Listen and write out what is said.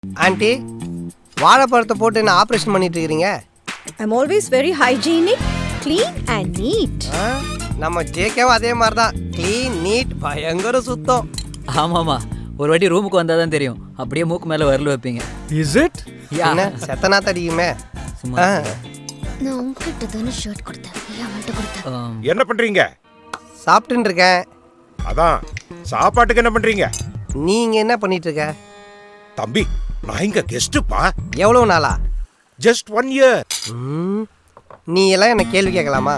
Aunty வாழைப்பழத்தை போட்டு என்ன ஆப்ரேஷன் பண்ணிட்டு இருக்கிறீங்க? I'm always very hygienic, clean and neat. நம்ம ஜேகேவும் அதே மாதிரி தான், க்ளீன் நீட் பயங்கர சுத்தம். ஆமாமா, ஒரு வாட்டி ரூமுக்கு வந்தால் தான் தெரியும், அப்படியே மூக்கு மேலே வரல வைப்பீங்க. Is it? என்ன செத்தனா தடிக்குமே. சும்மா நான் உங்ககிட்ட தானே ஷர்ட் கொடுத்தேன், அவன்கிட்ட கொடுத்தேன். என்ன பண்றீங்க? சாப்பிட்டுன்னு இருக்கேன். அதான் சாப்பாட்டுக்கு என்ன பண்றீங்க? நீங்க என்ன பண்ணிட்டு இருக்க? தம்பி, நான் இங்க கெஸ்ட்டுப்பா. எவ்வளவு நாளா? Just 1 year. நீ எல்லாம் என்ன கேள்வி கேட்கலாமா?